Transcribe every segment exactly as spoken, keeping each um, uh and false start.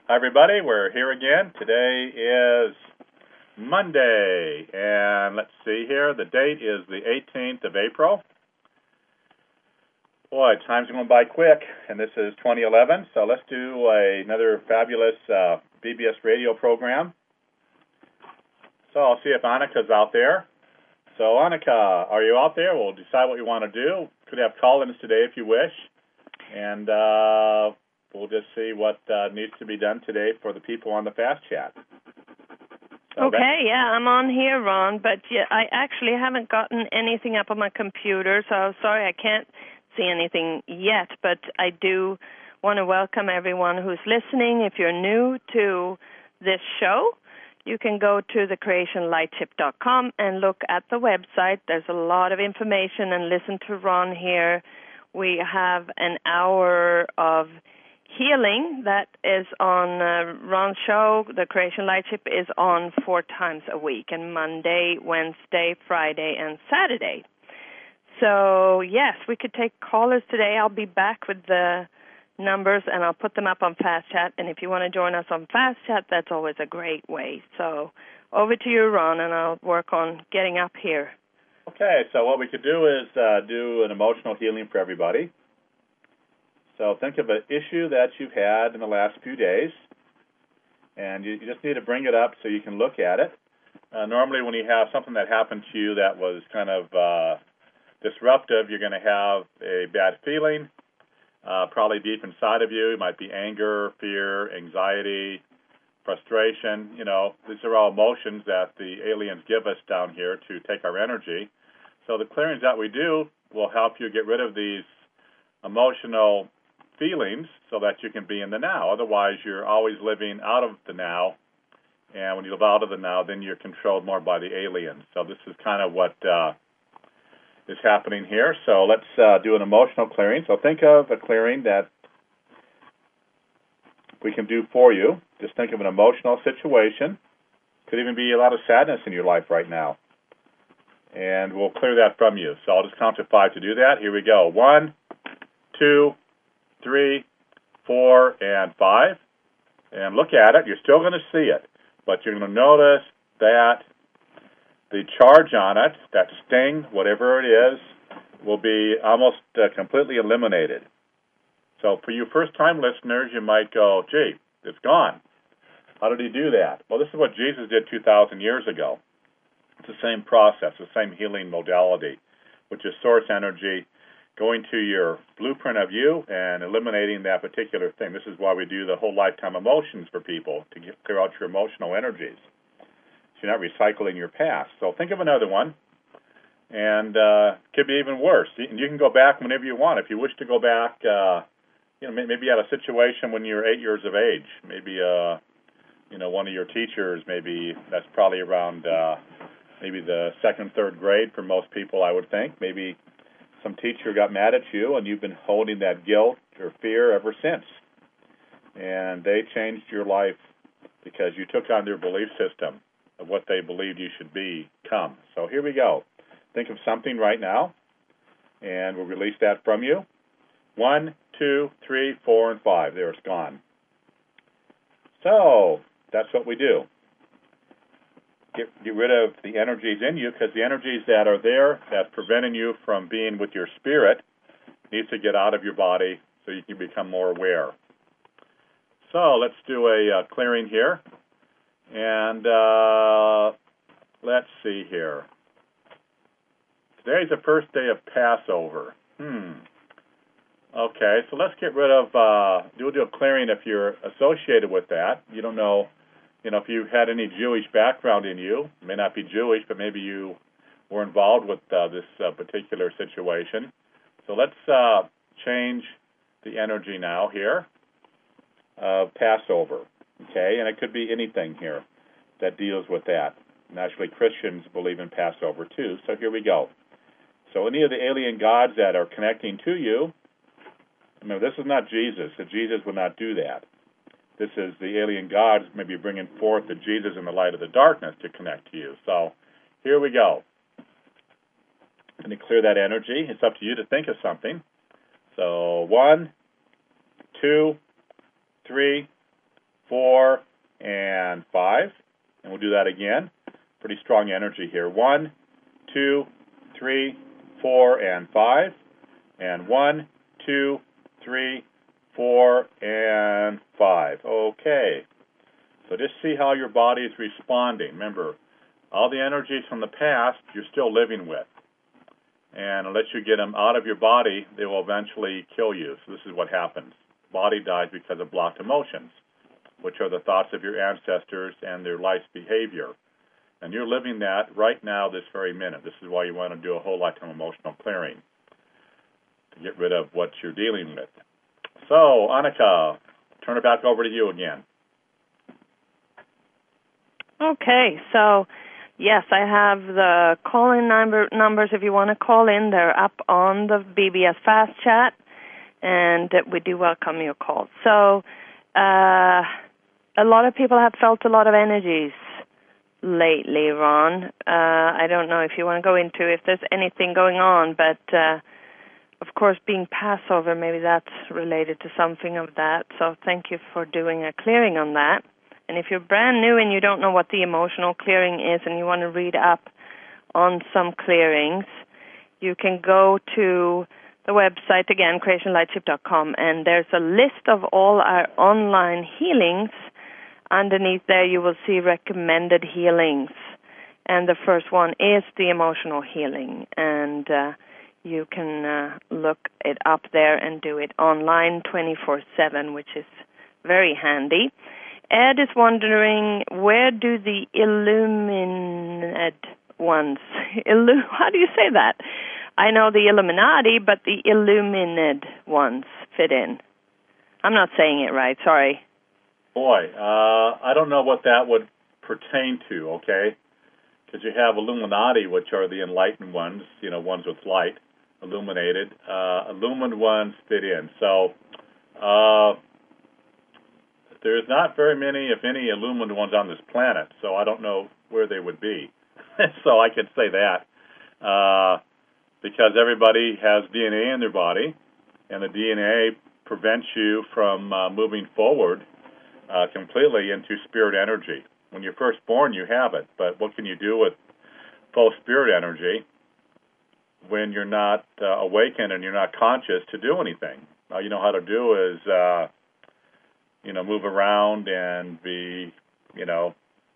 Hi, everybody. We're here again. Today is Monday, and let's see here. The date is the eighteenth of April. Boy, time's going by quick, and this is twenty eleven, so let's do a, another fabulous uh, B B S radio program. So I'll see if Annika's out there. So, Annika, are you out there? We'll decide what you want to do. Could have call-ins today if you wish, and uh, we'll just see what uh, needs to be done today for the people on the Fast Chat. So okay, yeah, I'm on here, Ron, but yeah, I actually haven't gotten anything up on my computer, so sorry I can't see anything yet, but I do want to welcome everyone who's listening. If you're new to this show, you can go to the creation light ship dot com and look at the website. There's a lot of information, and listen to Ron here. We have an hour of healing that is on uh, Ron's show. The Creation Lightship is on four times a week, and Monday, Wednesday, Friday, and Saturday. So, yes, we could take callers today. I'll be back with the numbers, and I'll put them up on Fast Chat. And if you want to join us on Fast Chat, that's always a great way. So, over to you, Ron, and I'll work on getting up here. Okay, so what we could do is uh, do an emotional healing for everybody. So think of an issue that you've had in the last few days, and you, you just need to bring it up so you can look at it. Uh, normally when you have something that happened to you that was kind of uh, disruptive, you're going to have a bad feeling, uh, probably deep inside of you. It might be anger, fear, anxiety, frustration. You know, these are all emotions that the aliens give us down here to take our energy. So the clearings that we do will help you get rid of these emotional feelings so that you can be in the now. Otherwise, you're always living out of the now, and when you live out of the now, then you're controlled more by the aliens. So this is kind of what uh, is happening here. So let's uh, do an emotional clearing. So think of a clearing that we can do for you. Just think of an emotional situation. Could even be a lot of sadness in your life right now. And we'll clear that from you. So I'll just count to five to do that. Here we go. One, two, three, four, and five. And look at it. You're still going to see it. But you're going to notice that the charge on it, that sting, whatever it is, will be almost uh, completely eliminated. So for you first-time listeners, you might go, gee, it's gone. How did he do that? Well, this is what Jesus did two thousand years ago. It's the same process, the same healing modality, which is source energy going to your blueprint of you and eliminating that particular thing. This is why we do the whole lifetime emotions for people, to get, clear out your emotional energies. So you're not recycling your past. So think of another one, and uh, it could be even worse. And you can go back whenever you want. If you wish to go back, uh, you know, maybe you had a situation when you were eight years of age. Maybe, uh, you know, one of your teachers, maybe that's probably around uh, maybe the second, third grade for most people, I would think. Maybe some teacher got mad at you, and you've been holding that guilt or fear ever since. And they changed your life because you took on their belief system of what they believed you should become. So here we go. Think of something right now, and we'll release that from you. One, two, three, four, and five. There, it's gone. So that's what we do. Get, get rid of the energies in you, because the energies that are there that's preventing you from being with your spirit needs to get out of your body so you can become more aware. So let's do a uh, clearing here. And uh, let's see here. Today's the first day of Passover. Hmm. Okay, so let's get rid of, uh, do, do a clearing if you're associated with that. You don't know, you know, if you had any Jewish background in you. You may not be Jewish, but maybe you were involved with uh, this uh, particular situation. So let's uh, change the energy now here of Passover, okay? And it could be anything here that deals with that. And actually, Christians believe in Passover too, so here we go. So any of the alien gods that are connecting to you, remember, this is not Jesus. So Jesus would not do that. This is the alien gods maybe bringing forth the Jesus in the light of the darkness to connect to you. So here we go. And to clear that energy, it's up to you to think of something. So one, two, three, four, and five. And we'll do that again. Pretty strong energy here. One, two, three, four, and five. And one, two, three, four, and five. Okay. So just see how your body is responding. Remember, all the energies from the past you're still living with. And unless you get them out of your body, they will eventually kill you. So this is what happens. Body dies because of blocked emotions, which are the thoughts of your ancestors and their life's behavior. And you're living that right now, this very minute. This is why you want to do a whole lifetime emotional clearing, to get rid of what you're dealing with. So, Annika, turn it back over to you again. Okay, so yes, I have the call-in number, numbers if you want to call in. They're up on the B B S Fast Chat, and we do welcome your call. So uh, a lot of people have felt a lot of energies lately, Ron. Uh, I don't know if you want to go into if there's anything going on, but uh, of course, being Passover, maybe that's related to something of that. So thank you for doing a clearing on that. And if you're brand new and you don't know what the emotional clearing is and you want to read up on some clearings, you can go to the website, again, creation lightship dot com, and there's a list of all our online healings. Underneath there, you will see recommended healings. And the first one is the emotional healing. And uh, you can uh, look it up there and do it online twenty-four seven, which is very handy. Ed is wondering, where do the Illumined ones, Illu- how do you say that? I know the Illuminati, but the Illumined ones fit in. I'm not saying it right, sorry. Boy, uh, I don't know what that would pertain to, okay? Because you have Illuminati, which are the enlightened ones, you know, ones with light, illuminated. Uh, illumined ones fit in. So, uh, there's not very many, if any, illumined ones on this planet, so I don't know where they would be. So I can say that. Uh, because everybody has D N A in their body, and the D N A prevents you from uh, moving forward uh, completely into spirit energy. When you're first born, you have it, but what can you do with full spirit energy when you're not uh, awakened and you're not conscious to do anything? All you know how to do is... Uh, you know, move around and be, you know,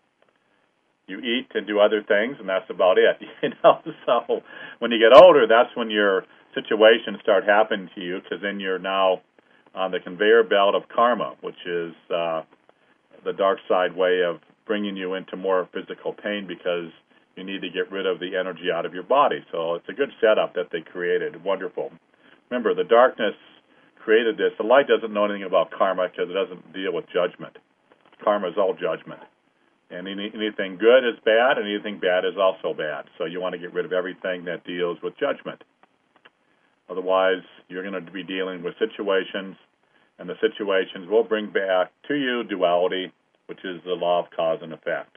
you eat and do other things, and that's about it, you know. So when you get older, that's when your situations start happening to you, because then you're now on the conveyor belt of karma, which is uh, the dark side way of bringing you into more physical pain because you need to get rid of the energy out of your body. So it's a good setup that they created. Wonderful. Remember, the darkness created this. The light doesn't know anything about karma because it doesn't deal with judgment. Karma is all judgment. And any, anything good is bad, and anything bad is also bad. So you want to get rid of everything that deals with judgment. Otherwise, you're going to be dealing with situations, and the situations will bring back to you duality, which is the law of cause and effect.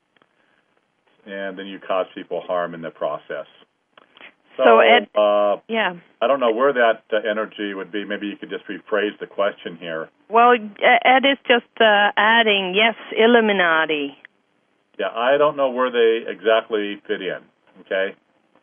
And then you cause people harm in the process. So, so Ed, uh, yeah. I don't know where that uh, energy would be. Maybe you could just rephrase the question here. Well, Ed is just uh, adding, yes, Illuminati. Yeah, I don't know where they exactly fit in, okay?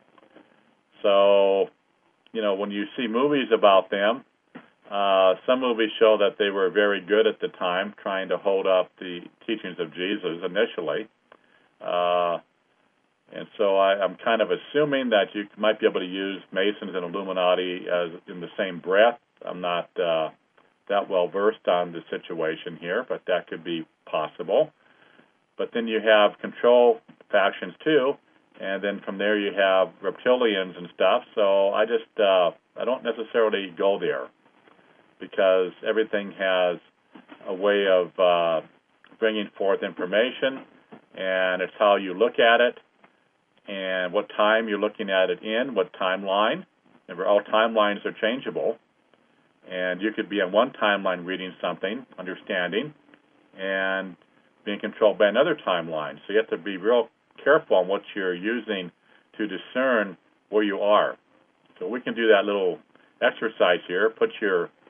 So, you know, when you see movies about them, uh, some movies show that they were very good at the time, trying to hold up the teachings of Jesus initially. Uh And so I, I'm kind of assuming that you might be able to use Masons and Illuminati as in the same breath. I'm not uh, that well versed on the situation here, but that could be possible. But then you have control factions too, and then from there you have reptilians and stuff. So I just uh, I don't necessarily go there because everything has a way of uh, bringing forth information, and it's how you look at it. And what time you're looking at it in, what timeline. Remember, all timelines are changeable. And you could be on one timeline reading something, understanding, and being controlled by another timeline. So you have to be real careful on what you're using to discern where you are. So we can do that little exercise here. Put your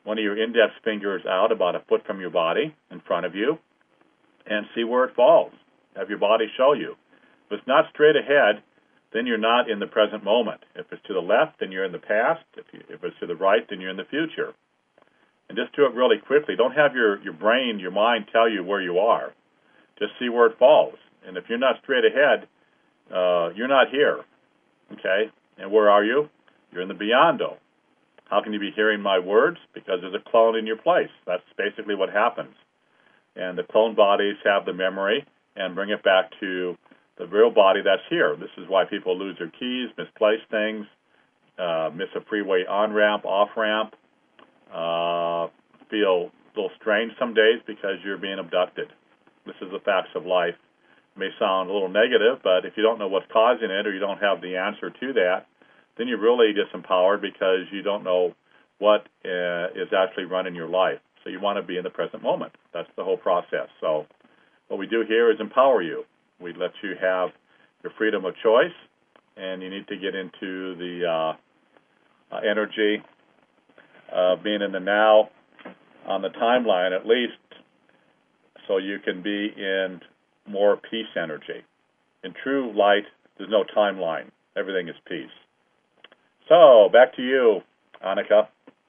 one of your index fingers out about a foot from your body in front of you and see where it falls. Have your body show you. If it's not straight ahead, then you're not in the present moment. If it's to the left, then you're in the past. If, you, if it's to the right, then you're in the future. And just do it really quickly. Don't have your, your brain, your mind tell you where you are. Just see where it falls. And if you're not straight ahead, uh, you're not here. Okay? And where are you? You're in the beyondo. How can you be hearing my words? Because there's a clone in your place. That's basically what happens. And the clone bodies have the memory and bring it back to the real body that's here. This is why people lose their keys, misplace things, uh, miss a freeway on-ramp, off-ramp, uh, feel a little strange some days because you're being abducted. This is the facts of life. It may sound a little negative, but if you don't know what's causing it or you don't have the answer to that, then you're really disempowered because you don't know what uh, is actually running your life. So you want to be in the present moment. That's the whole process. So what we do here is empower you. We let you have your freedom of choice, and you need to get into the uh, uh, energy of being in the now on the timeline at least, so you can be in more peace energy. In true light, there's no timeline. Everything is peace. So back to you, Annika.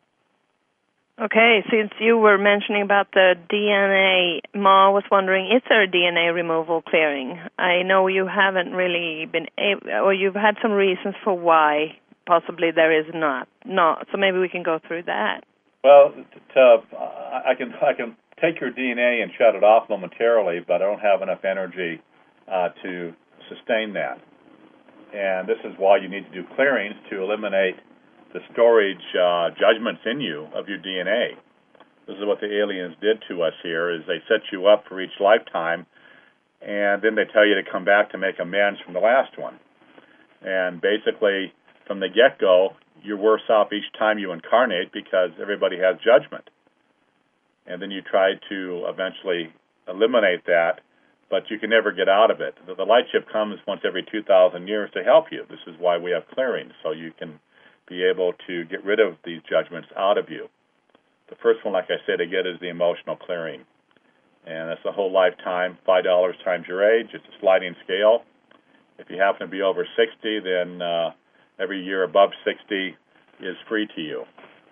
Okay, since you were mentioning about the D N A, Ma was wondering, is there a D N A removal clearing? I know you haven't really been able, or you've had some reasons for why possibly there is not. Not. So maybe we can go through that. Well, to, uh, I can I can take your D N A and shut it off momentarily, but I don't have enough energy uh, to sustain that. And this is why you need to do clearings to eliminate the storage uh, judgments in you of your D N A. This is what the aliens did to us here, is they set you up for each lifetime, and then they tell you to come back to make amends from the last one. And basically, from the get-go, you're worse off each time you incarnate because everybody has judgment. And then you try to eventually eliminate that, but you can never get out of it. The, the light ship comes once every two thousand years to help you. This is why we have clearings, so you can be able to get rid of these judgments out of you. The first one, like I said, again, is the emotional clearing. And that's the whole lifetime, five dollars times your age. It's a sliding scale. If you happen to be over sixty, then uh, every year above sixty is free to you.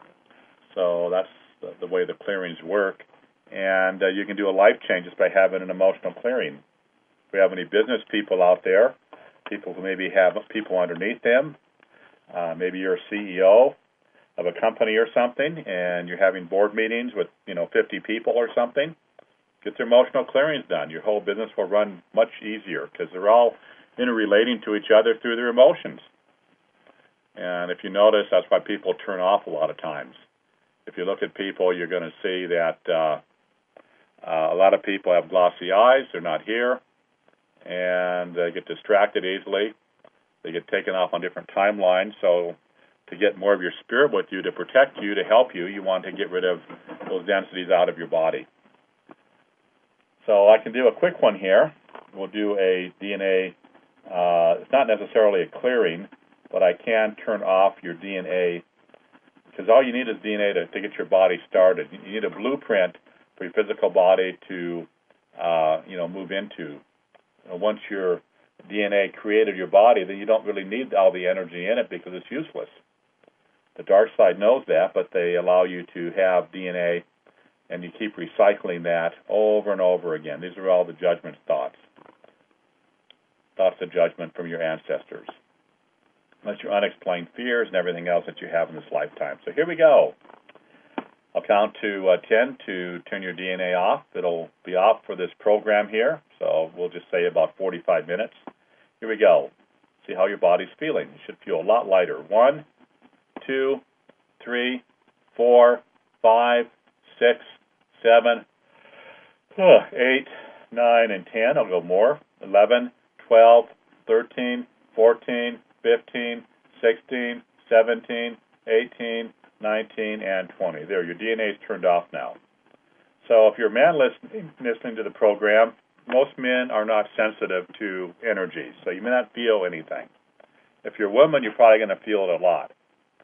So that's the, the way the clearings work. And uh, you can do a life change just by having an emotional clearing. If we have any business people out there, people who maybe have people underneath them, uh, maybe you're a C E O of a company or something, and you're having board meetings with, you know, fifty people or something, get their emotional clearings done. Your whole business will run much easier because they're all interrelating to each other through their emotions. And if you notice, that's why people turn off a lot of times. If you look at people, you're going to see that uh, uh, a lot of people have glossy eyes. They're not here, and they get distracted easily. They get taken off on different timelines. So to get more of your spirit with you, to protect you, to help you, you want to get rid of those densities out of your body. So I can do a quick one here. We'll do a D N A. Uh, it's not necessarily a clearing, but I can turn off your D N A, because all you need is D N A to, to get your body started. You need a blueprint for your physical body to, uh, you know, move into. Uh, once your D N A created your body, then you don't really need all the energy in it because it's useless. The dark side knows that, but they allow you to have D N A, and you keep recycling that over and over again. These are all the judgment thoughts. Thoughts of judgment from your ancestors. That's your unexplained fears and everything else that you have in this lifetime. So here we go. I'll count to uh, ten to turn your D N A off. It'll be off for this program here, so we'll just say about forty-five minutes. Here we go. See how your body's feeling. You should feel a lot lighter. One, two, three, four, five, six, seven, eight, nine, and ten. I'll go more. eleven, twelve, thirteen, fourteen, fifteen, sixteen, seventeen, eighteen, nineteen, and twenty. There, your D N A is turned off now. So if you're a man listening, listening to the program, most men are not sensitive to energy, so you may not feel anything. If you're a woman, you're probably going to feel it a lot.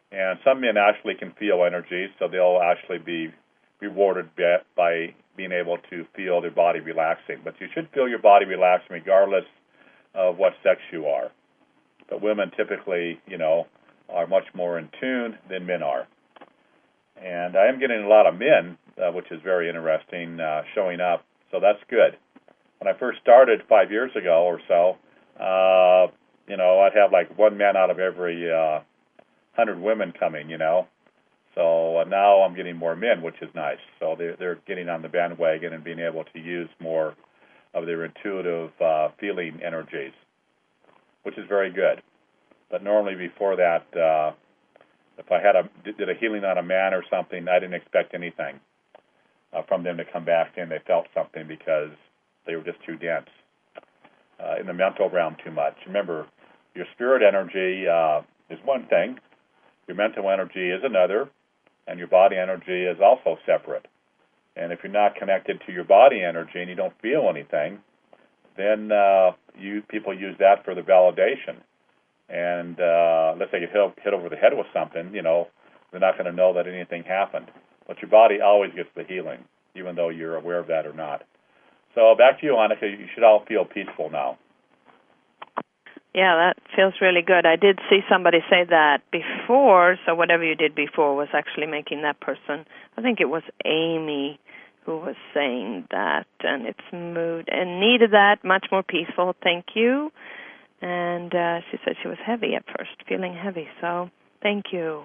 And some men actually can feel energy, so they'll actually be rewarded by being able to feel their body relaxing. But you should feel your body relaxing regardless of what sex you are. But women typically, you know, are much more in tune than men are. And I am getting a lot of men, uh, which is very interesting, uh, showing up, so that's good. When I first started five years ago or so, uh, you know, I'd have like one man out of every uh, hundred women coming, you know. So uh, now I'm getting more men, which is nice. So they're, they're getting on the bandwagon and being able to use more of their intuitive uh, feeling energies, which is very good. But normally before that, uh, if I had a did a healing on a man or something, I didn't expect anything uh, from them to come back in. They felt something because they were just too dense uh, in the mental realm too much. Remember, your spirit energy uh, is one thing, your mental energy is another, and your body energy is also separate. And if you're not connected to your body energy and you don't feel anything, then uh, you people use that for the validation. And uh, let's say you hit, hit over the head with something, you know, they're not going to know that anything happened. But your body always gets the healing, even though you're aware of that or not. So back to you, Annika. You should all feel peaceful now. Yeah, that feels really good. I did see somebody say that before, so whatever you did before was actually making that person, I think it was Amy who was saying that, and it's mood, and needed that, much more peaceful, thank you. And uh, she said she was heavy at first, feeling heavy, so thank you.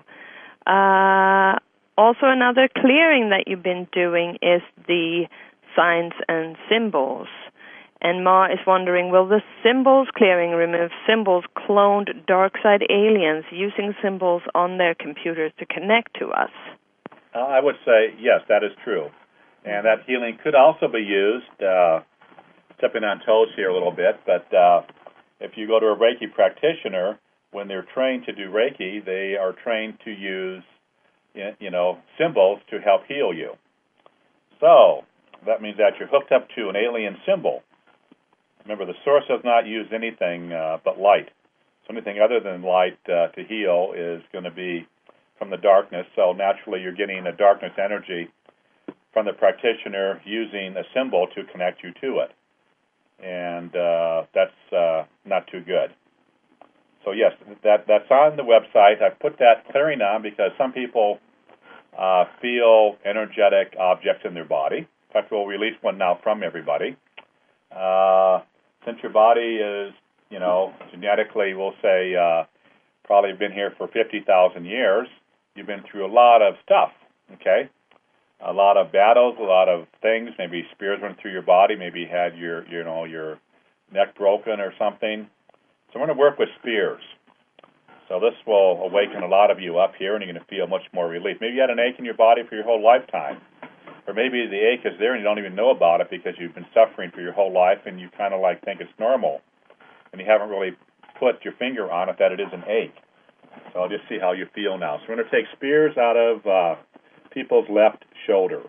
Uh, also, another clearing that you've been doing is the signs and symbols. And Ma is wondering, will the symbols clearing remove symbols cloned dark side aliens using symbols on their computers to connect to us? Uh, I would say, yes, that is true. And that healing could also be used, uh, stepping on toes here a little bit, but uh, if you go to a Reiki practitioner, when they're trained to do Reiki, they are trained to use, you know, symbols to help heal you. So that means that you're hooked up to an alien symbol. Remember, the source does not use anything uh, but light. So anything other than light uh, to heal is going to be from the darkness. So naturally, you're getting a darkness energy from the practitioner using a symbol to connect you to it. And uh, that's uh, not too good. So yes, that that's on the website. I put that clearing on because some people uh, feel energetic objects in their body. In fact, we'll release one now from everybody. Uh, since your body is, you know, genetically, we'll say, uh, probably been here for fifty thousand years, you've been through a lot of stuff, okay? A lot of battles, a lot of things. Maybe spears went through your body. Maybe you had your, you know, your neck broken or something. So we're going to work with spears. So this will awaken a lot of you up here, and you're going to feel much more relief. Maybe you had an ache in your body for your whole lifetime. Or maybe the ache is there and you don't even know about it because you've been suffering for your whole life and you kind of like think it's normal. And you haven't really put your finger on it that it is an ache. So I'll just see how you feel now. So we're going to take spears out of uh, people's left shoulder.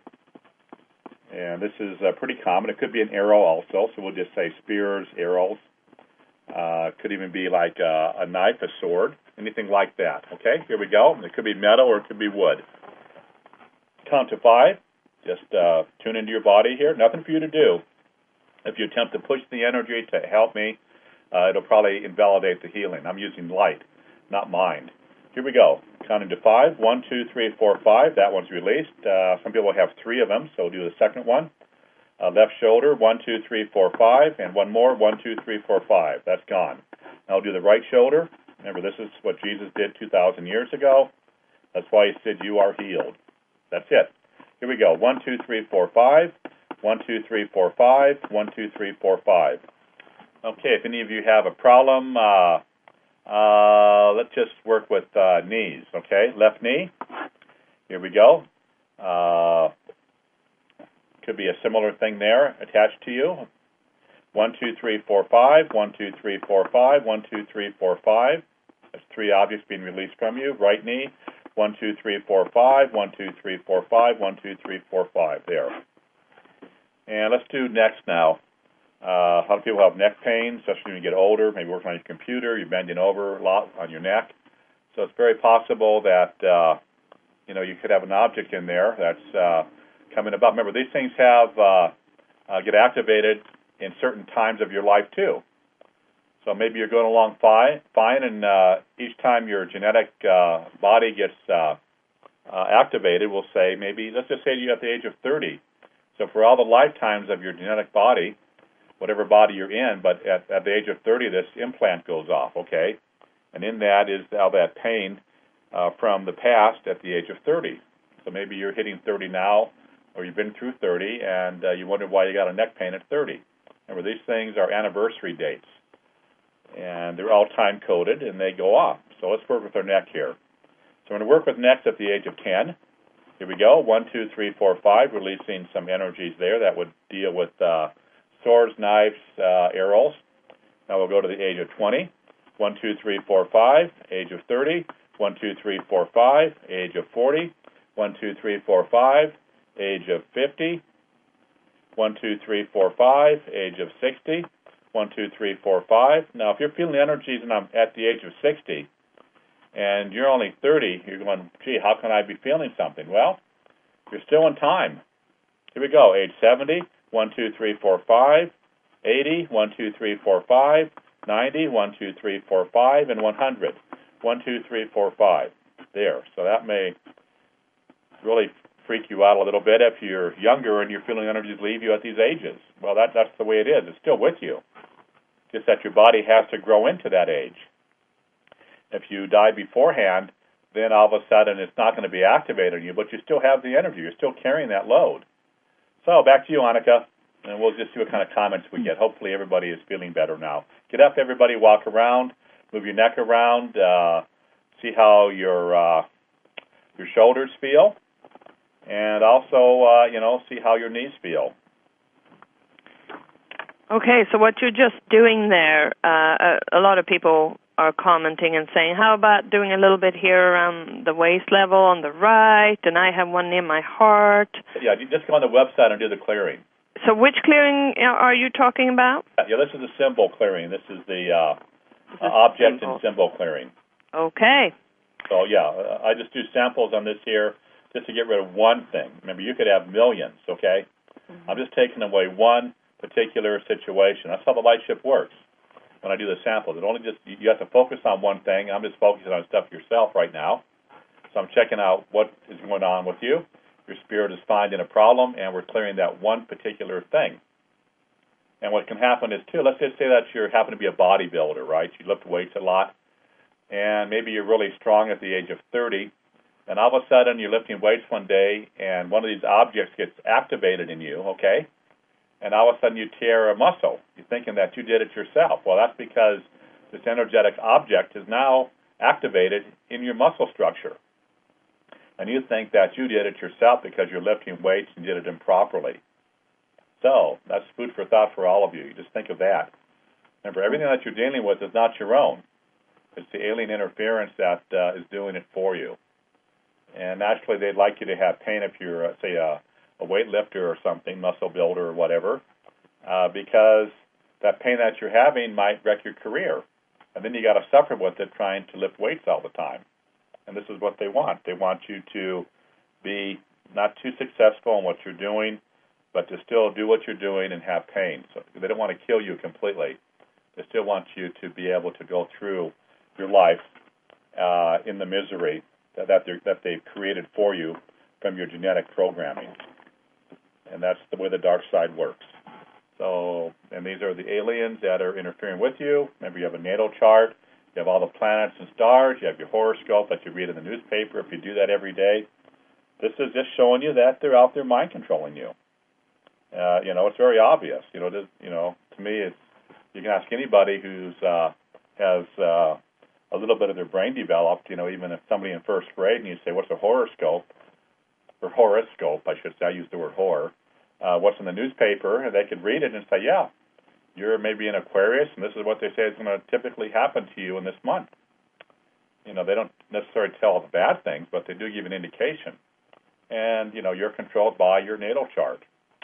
And this is uh, pretty common. It could be an arrow also, so we'll just say spears, arrows. Uh, could even be like a, a knife, a sword, anything like that. Okay, here we go. It could be metal or it could be wood. Count to five. Just uh, tune into your body here. Nothing for you to do. If you attempt to push the energy to help me, uh, it'll probably invalidate the healing. I'm using light, not mind. Here we go. Counting to five. One, two, three, four, five. That one's released. Uh, some people have three of them, so we'll do the second one. Uh, left shoulder. One, two, three, four, five. And one more. One, two, three, four, five. That's gone. Now I'll do the right shoulder. Remember, this is what Jesus did two thousand years ago. That's why he said, you are healed. That's it. Here we go. One, two, three, four, five. One, two, three, four, five. One, two, three, four, five. Okay, if any of you have a problem, uh, uh, let's just work with uh, knees, okay? Left knee. Here we go. Uh, could be a similar thing there attached to you. One, two, three, four, five. One, two, three, four, five. One, two, three, four, five. There's three objects being released from you. Right knee. One, two, three, four, five. One, two, three, four, five. One, two, three, four, five. There. And let's do next now. Uh, a lot of people have neck pain, especially when you get older, maybe working on your computer, you're bending over a lot on your neck. So it's very possible that, uh, you know, you could have an object in there that's uh, coming about. Remember, these things have uh, uh, get activated in certain times of your life, too. So maybe you're going along fine, fine and uh, each time your genetic uh, body gets uh, uh, activated, we'll say maybe, let's just say you're at the age of thirty. So for all the lifetimes of your genetic body, whatever body you're in, but at, at the age of thirty, this implant goes off, okay? And in that is all that pain uh, from the past at the age of thirty. So maybe you're hitting thirty now, or you've been through thirty, and uh, you wonder why you got a neck pain at thirty. Remember, these things are anniversary dates, and they're all time-coded, and they go off. So let's work with our neck here. So we're going to work with necks at the age of ten. Here we go, one, two, three, four, five, releasing some energies there that would deal with uh, swords, knives, uh, arrows. Now we'll go to the age of twenty. one, two, three, four, five, age of thirty. one, two, three, four, five, age of forty. one, two, three, four, five, age of fifty. one, two, three, four, five, age of sixty. one, two, three, four, five. Now, if you're feeling the energies and I'm at the age of sixty, and you're only thirty, you're going, gee, how can I be feeling something? Well, you're still in time. Here we go, age seventy, one, two, three, four, five, eighty, one, two, three, four, five, ninety, one, two, three, four, five, and one hundred. one, two, three, four, five. There. So that may really freak you out a little bit if you're younger and you're feeling energies leave you at these ages. Well, that, that's the way it is. It's still with you. Just that your body has to grow into that age. If you die beforehand, then all of a sudden it's not going to be activated in you, but you still have the energy. You're still carrying that load. So back to you, Annika, and we'll just see what kind of comments we get. Hopefully everybody is feeling better now. Get up, everybody, walk around, move your neck around, uh, see how your uh, your shoulders feel, and also, uh, you know, see how your knees feel. Okay, so what you're just doing there, uh, a, a lot of people are commenting and saying, how about doing a little bit here around the waist level on the right, and I have one near my heart. Yeah, you just go on the website and do the clearing. So which clearing are you talking about? Yeah, this is the symbol clearing. This is the uh, uh, object symbol. and symbol clearing. Okay. So, yeah, uh, I just do samples on this here just to get rid of one thing. Remember, you could have millions, okay? Mm-hmm. I'm just taking away one particular situation. That's how the light ship works. When I do the samples, it only just you have to focus on one thing. I'm just focusing on stuff yourself right now. So I'm checking out what is going on with you. Your spirit is finding a problem, and we're clearing that one particular thing. And what can happen is, too, let's just say that you happen to be a bodybuilder, right? You lift weights a lot, and maybe you're really strong at the age of thirty, and all of a sudden you're lifting weights one day, and one of these objects gets activated in you, okay? And all of a sudden you tear a muscle. You're thinking that you did it yourself. Well, that's because this energetic object is now activated in your muscle structure. And you think that you did it yourself because you're lifting weights and did it improperly. So that's food for thought for all of you. You just think of that. Remember, everything that you're dealing with is not your own. It's the alien interference that uh, is doing it for you. And naturally, they'd like you to have pain if you're, uh, say, a a weightlifter or something, muscle builder or whatever, uh, because that pain that you're having might wreck your career. And then you got to suffer with it trying to lift weights all the time. And this is what they want. They want you to be not too successful in what you're doing, but to still do what you're doing and have pain. So they don't want to kill you completely. They still want you to be able to go through your life uh, in the misery that, that, that they've created for you from your genetic programming. And that's the way the dark side works. So, and these are the aliens that are interfering with you. Remember, you have a natal chart. You have all the planets and stars. You have your horoscope that you read in the newspaper if you do that every day. This is just showing you that they're out there mind controlling you. Uh, you know, it's very obvious. You know, this, you know, to me, it's you can ask anybody who's uh, has uh, a little bit of their brain developed. You know, even if somebody in first grade and you say, "What's a horoscope?" or horoscope, I should say. I use the word horror. Uh, what's in the newspaper? And they could read it and say, "Yeah, you're maybe an Aquarius, and this is what they say is going to typically happen to you in this month." You know, they don't necessarily tell the bad things, but they do give an indication. And, you know, you're controlled by your natal chart.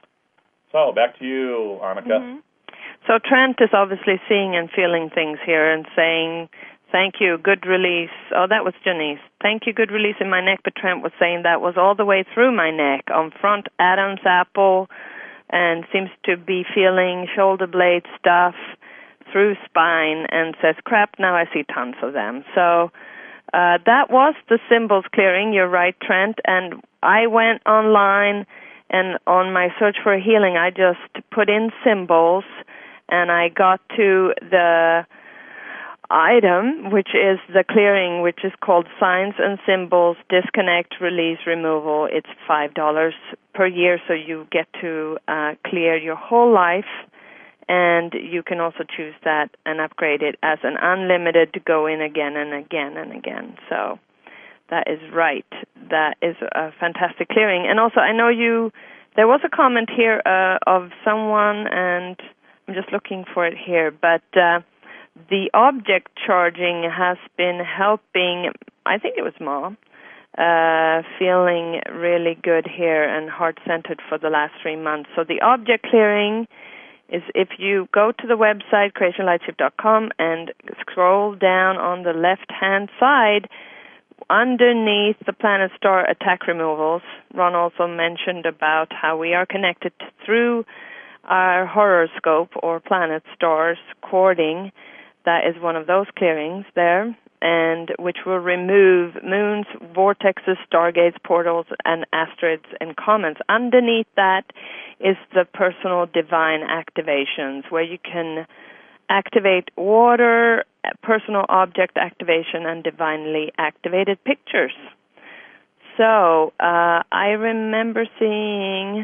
So, back to you, Annika. Mm-hmm. So Trent is obviously seeing and feeling things here and saying Thank you. Good release. Oh, that was Janice. Thank you. Good release in my neck. But Trent was saying that was all the way through my neck, on front Adam's apple, and seems to be feeling shoulder blade stuff through spine, and says, crap, now I see tons of them. So uh, that was the symbols clearing. You're right, Trent. And I went online, and on my search for healing, I just put in symbols, and I got to the item, which is the clearing, which is called Signs and Symbols Disconnect, Release, Removal. It's five dollars per year, so you get to uh, clear your whole life, and you can also choose that and upgrade it as an unlimited to go in again and again and again. So that is right. That is a fantastic clearing. And also, I know you, there was a comment here uh, of someone, and I'm just looking for it here, but uh, the object charging has been helping, I think it was Mom, uh, feeling really good here and heart-centered for the last three months. So the object clearing is, if you go to the website, creation light shift dot com, and scroll down on the left-hand side, underneath the planet star attack removals, Ron also mentioned about how we are connected through our horoscope or planet stars cording. That is one of those clearings there, and which will remove moons, vortexes, stargates, portals, and asteroids and comets. Underneath that is the personal divine activations, where you can activate water, personal object activation, and divinely activated pictures. So uh, I remember seeing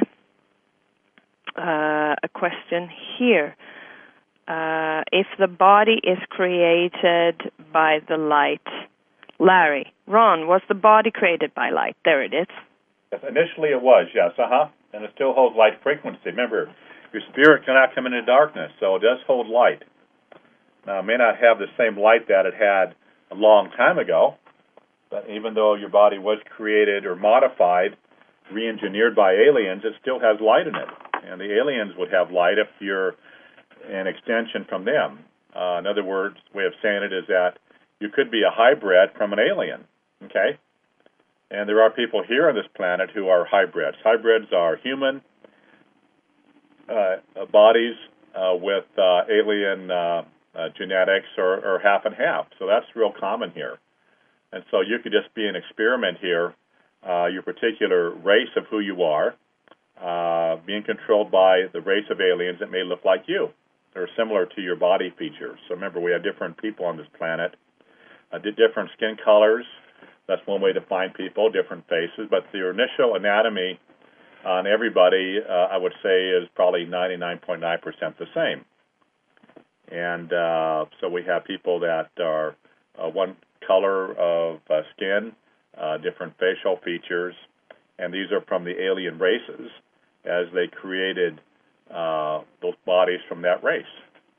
uh, a question here. Uh, if the body is created by the light. Larry, Ron, was the body created by light? There it is. Yes, initially it was, yes, uh-huh. And it still holds light frequency. Remember, your spirit cannot come into darkness, so it does hold light. Now, it may not have the same light that it had a long time ago, but even though your body was created or modified, re-engineered by aliens, it still has light in it. And the aliens would have light if you're an extension from them. Uh, in other words, way of saying it is that you could be a hybrid from an alien, okay? And there are people here on this planet who are hybrids. Hybrids are human uh, bodies uh, with uh, alien uh, uh, genetics, or, or half and half. So that's real common here. And so you could just be an experiment here, uh, your particular race of who you are, uh, being controlled by the race of aliens that may look like you. They're similar to your body features. So remember, we have different people on this planet, uh, different skin colors. That's one way to find people, different faces. But the initial anatomy on everybody, uh, I would say, is probably ninety-nine point nine percent the same. And uh, so we have people that are uh, one color of uh, skin, uh, different facial features, and these are from the alien races as they created Uh, those bodies from that race.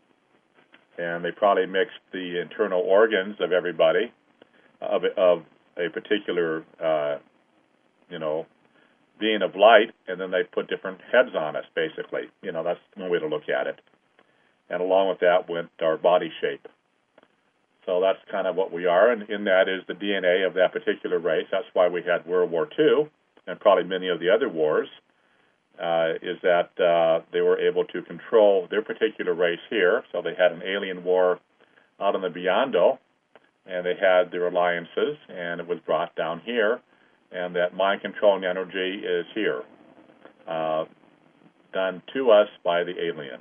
And they probably mixed the internal organs of everybody, of, of a particular, uh, you know, being of light, and then they put different heads on us, basically. You know, that's one way to look at it. And along with that went our body shape. So that's kind of what we are, and in that is the D N A of that particular race. That's why we had World War Two, and probably many of the other wars. Uh, is that uh, they were able to control their particular race here. So they had an alien war out on the Beyondо, and they had their alliances, and it was brought down here, and that mind-controlling energy is here, uh, done to us by the aliens.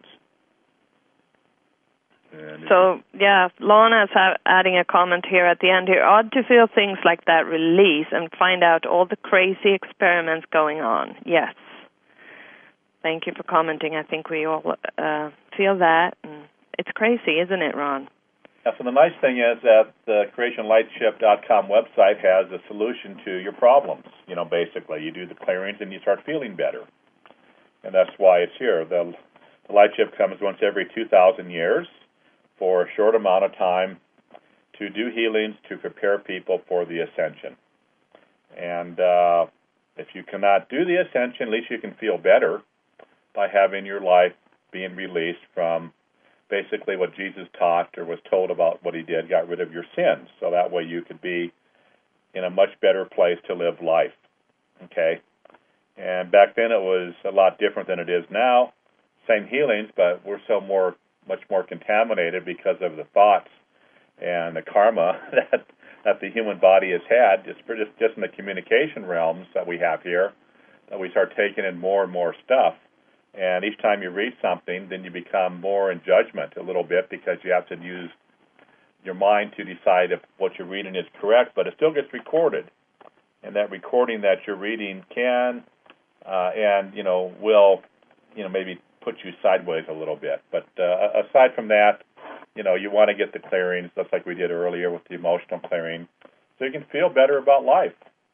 And so, yeah, Lorna's ha- adding a comment here at the end here. Odd to feel things like that release and find out all the crazy experiments going on. Yes. Thank you for commenting. I think we all uh, feel that. And it's crazy, isn't it, Ron? Yeah, so the nice thing is that the creation light shift dot com website has a solution to your problems. You know, basically, you do the clearings and you start feeling better. And that's why it's here. The, the light shift comes once every two thousand years for a short amount of time to do healings to prepare people for the ascension. And uh, if you cannot do the ascension, at least you can feel better by having your life being released from basically what Jesus taught or was told about what he did, got rid of your sins. So that way you could be in a much better place to live life. Okay? And back then it was a lot different than it is now. Same healings, but we're so more, much more contaminated because of the thoughts and the karma that that the human body has had, just for just, just in the communication realms that we have here, that we start taking in more and more stuff. And each time you read something, then you become more in judgment a little bit because you have to use your mind to decide if what you're reading is correct, but it still gets recorded. And that recording that you're reading can uh, and, you know, will, you know, maybe put you sideways a little bit. But uh, aside from that, you know, you want to get the clearings, just like we did earlier with the emotional clearing, so you can feel better about life.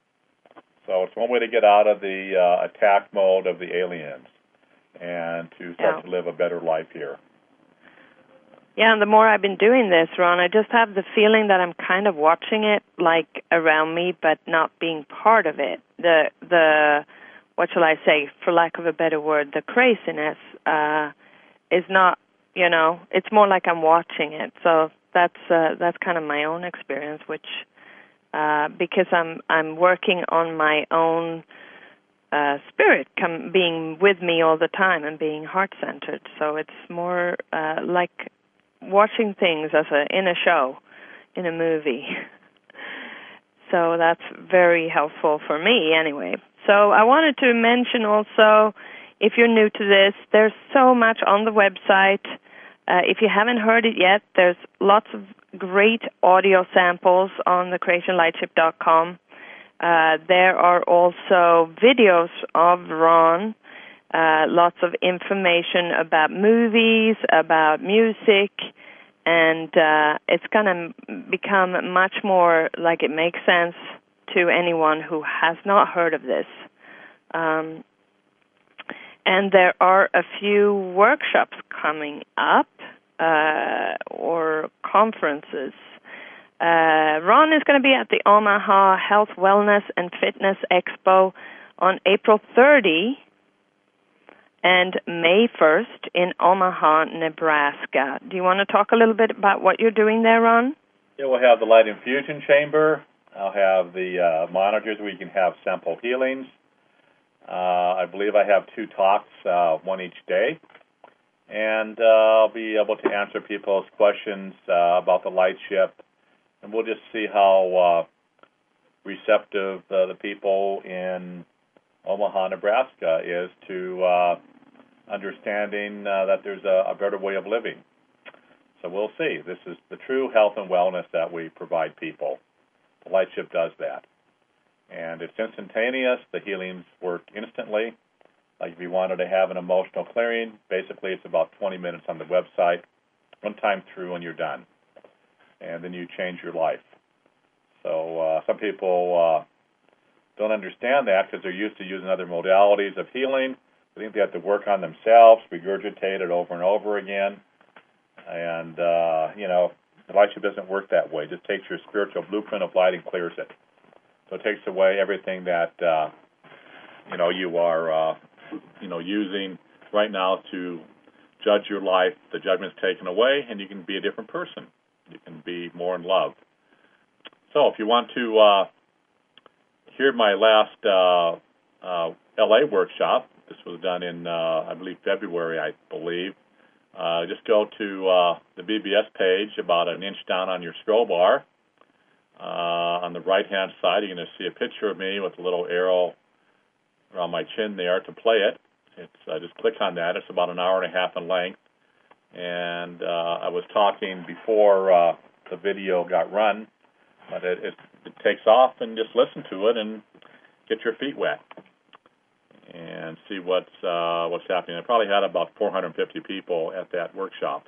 So it's one way to get out of the uh, attack mode of the aliens and to start yeah. to live a better life here. Yeah, and the more I've been doing this, Ron, I just have the feeling that I'm kind of watching it, like, around me, but not being part of it. The, the what shall I say, for lack of a better word, the craziness uh, is not, you know, it's more like I'm watching it. So that's uh, that's kind of my own experience, which uh, because I'm I'm working on my own uh, spirit, come, being with me all the time and being heart-centered. So it's more uh, like watching things as a in a show, in a movie. So that's very helpful for me anyway. So I wanted to mention also, if you're new to this, there's so much on the website. Uh, if you haven't heard it yet, there's lots of great audio samples on the creation lightship dot com. Uh, there are also videos of Ron, uh, lots of information about movies, about music, and uh, it's going to become much more like it makes sense to anyone who has not heard of this. Um, and there are a few workshops coming up uh, or conferences. Uh, Ron is going to be at the Omaha Health, Wellness, and Fitness Expo on April thirtieth and May first in Omaha, Nebraska. Do you want to talk a little bit about what you're doing there, Ron? Yeah, we'll have the light infusion chamber. I'll have the uh, monitors where you can have sample healings. Uh, I believe I have two talks, uh, one each day. And uh, I'll be able to answer people's questions uh, about the lightship. And we'll just see how uh, receptive uh, the people in Omaha, Nebraska is to uh, understanding uh, that there's a, a better way of living. So we'll see. This is the true health and wellness that we provide people. The lightship does that. And it's instantaneous. The healings work instantly. Like if you wanted to have an emotional clearing, basically it's about twenty minutes on the website, one time through and you're done. And then you change your life. So uh, some people uh, don't understand that because they're used to using other modalities of healing. They think they have to work on themselves, regurgitate it over and over again. And, uh, you know, the lightship doesn't work that way. It just takes your spiritual blueprint of light and clears it. So it takes away everything that, uh, you know, you are, uh, you know, using right now to judge your life. The judgment's taken away, and you can be a different person. You can be more in love. So if you want to uh, hear my last uh, uh, L A workshop, this was done in, uh, I believe, February, I believe. Uh, just go to uh, the B B S page, about an inch down on your scroll bar. Uh, on the right-hand side, you're going to see a picture of me with a little arrow around my chin there to play it. It's uh, just click on that. It's about an hour and a half in length. And uh, I was talking before uh, the video got run, but it, it, it takes off, and just listen to it and get your feet wet and see what's uh, what's happening. I probably had about four hundred fifty people at that workshop.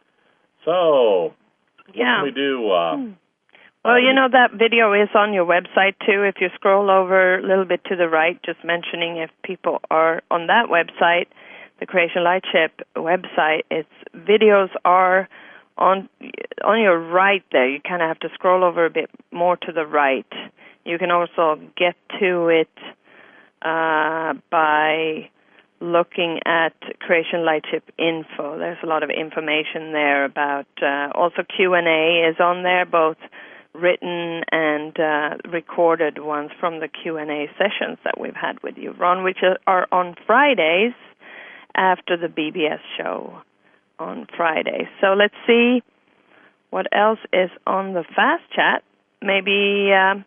So, what yeah. can we do? Uh, hmm. Well, you know, that video is on your website, too. If you scroll over a little bit to the right, just mentioning if people are on that website, the Creation Lightship website, its videos are on on your right there. You kind of have to scroll over a bit more to the right. You can also get to it uh, by looking at Creation Lightship info. There's a lot of information there about, uh, also Q and A is on there, both written and uh, recorded ones from the Q and A sessions that we've had with you, Ron, which are on Fridays after the B B S show on Friday. So let's see what else is on the fast chat. Maybe um,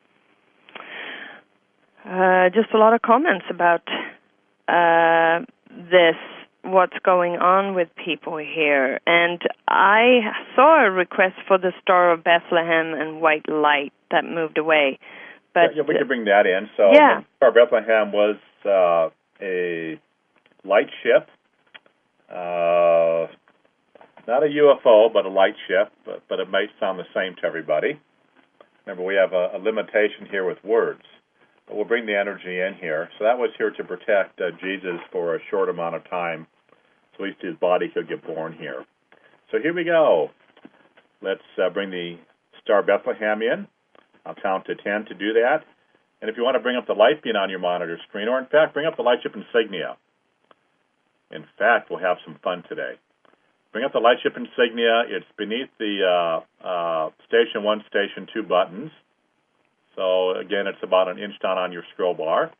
uh, just a lot of comments about uh, this, what's going on with people here. And I saw a request for the Star of Bethlehem and White Light that moved away. But yeah, yeah, we can bring that in. So yeah. the Star of Bethlehem was uh, a light ship. Uh, not a U F O, but a light ship, but, but it might sound the same to everybody. Remember, we have a, a limitation here with words, but we'll bring the energy in here. So that was here to protect uh, Jesus for a short amount of time, so at least his body could get born here. So here we go. Let's uh, bring the Star Bethlehem in. I'll count to ten to do that. And if you want to bring up the light beam on your monitor screen, or in fact, bring up the Lightship insignia. In fact, we'll have some fun today. Bring up the Lightship insignia. It's beneath the uh, uh, Station one, Station two buttons. So, again, it's about an inch down on your scroll bar.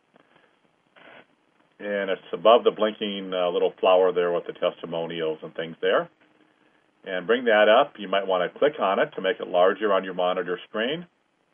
And it's above the blinking uh, little flower there with the testimonials and things there. And bring that up. You might want to click on it to make it larger on your monitor screen.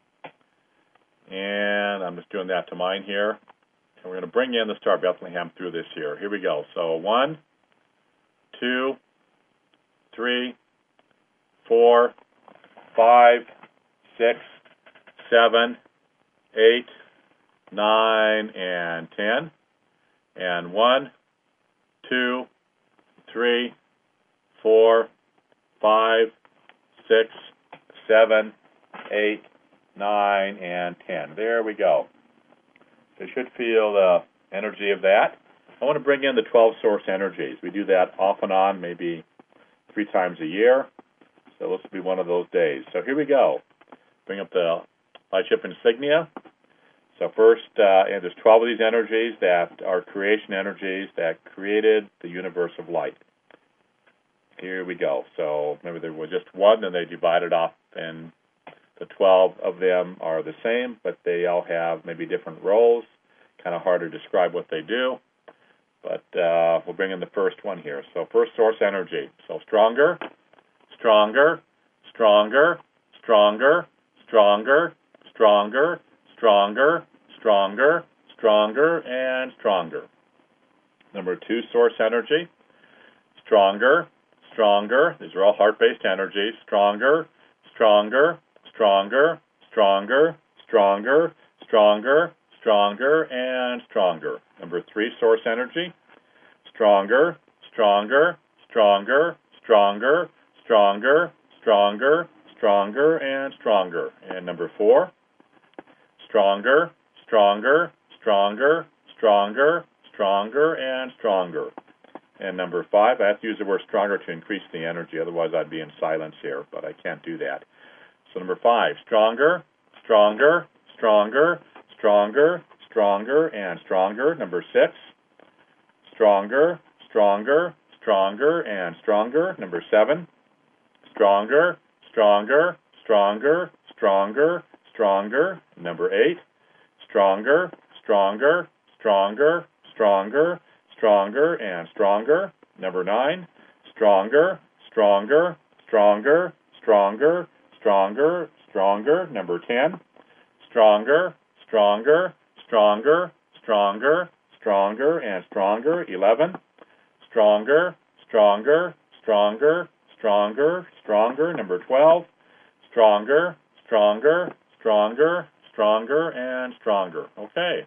And I'm just doing that to mine here. And we're going to bring in the Star of Bethlehem through this here. Here we go. So one, two, three, four, five, six, seven, eight, nine, and ten. And one, two, three, four, five, six, seven, eight, nine, and ten. There we go. You should feel the energy of that. I want to bring in the twelve source energies. We do that off and on, maybe three times a year. So this will be one of those days. So here we go. Bring up the Lightship insignia. So first, uh, and there's twelve of these energies that are creation energies that created the universe of light. Here we go. So remember, there was just one, and they divided off, and the twelve of them are the same, but they all have maybe different roles. Kind of hard to describe what they do. But uh, we'll bring in the first one here. So first source energy. So stronger, stronger, stronger, stronger, stronger, stronger, stronger, stronger, stronger, and stronger. Number two, source energy. Stronger, stronger. These are all heart-based energies. Stronger, stronger, stronger, stronger, stronger, stronger, stronger, and stronger. Number three, source energy. Stronger, stronger, stronger, stronger, stronger, stronger, stronger, and stronger. And number four, stronger, stronger, stronger, stronger, stronger, and stronger. And number five, I have to use the word stronger to increase the energy, otherwise I'd be in silence here, but I can't do that. So number five, stronger, stronger, stronger, stronger, stronger, and stronger. Number six, stronger, stronger, stronger, and stronger. Number seven, stronger, stronger, stronger, stronger, stronger. Number eight, stronger, stronger, stronger, stronger, stronger, and stronger. Number nine, stronger, stronger, stronger, stronger, stronger, stronger. Number ten, stronger, stronger, stronger, stronger, stronger, and stronger. eleven, stronger, stronger, stronger, stronger, stronger. Number twelve, stronger, stronger, stronger, stronger, and stronger. Okay.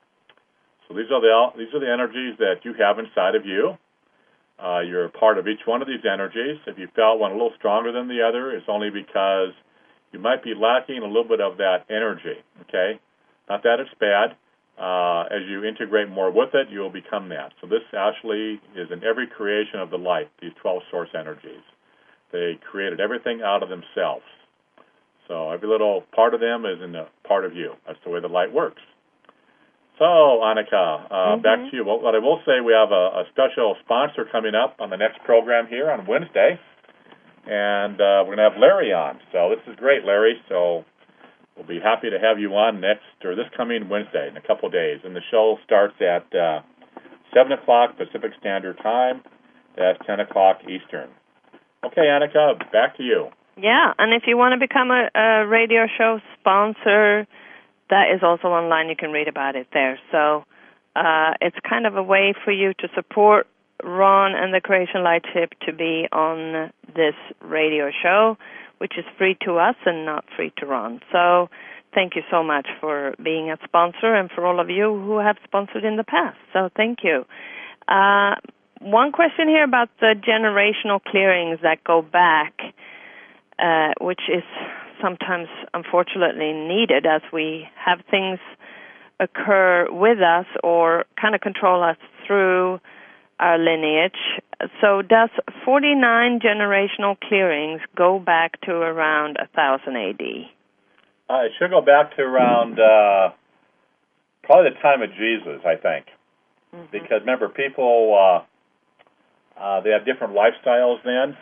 So these are the these are the energies that you have inside of you. Uh, you're a part of each one of these energies. If you felt one a little stronger than the other, it's only because you might be lacking a little bit of that energy. Okay, not that it's bad. Uh, as you integrate more with it, you'll become that. So this actually is in every creation of the light. These twelve source energies, they created everything out of themselves. So every little part of them is in a part of you. That's the way the light works. So, Annika, uh, mm-hmm. back to you. What, what I will say, we have a, a special sponsor coming up on the next program here on Wednesday, and uh, we're going to have Larry on. So this is great, Larry. So we'll be happy to have you on next, or this coming Wednesday in a couple of days. And the show starts at uh, seven o'clock Pacific Standard Time. That's ten o'clock Eastern. Okay, Annika, back to you. Yeah, and if you want to become a, a radio show sponsor, that is also online. You can read about it there. So uh, it's kind of a way for you to support Ron and the Creation Lightship to be on this radio show, which is free to us and not free to Ron. So thank you so much for being a sponsor and for all of you who have sponsored in the past. So thank you. Uh, one question here about the generational clearings that go back, uh, which is sometimes unfortunately needed as we have things occur with us or kind of control us through our lineage. So does forty-nine generational clearings go back to around one thousand A D? Uh, it should go back to around uh, probably the time of Jesus, I think. Mm-hmm. Because remember, people, uh, uh, they have different lifestyles then.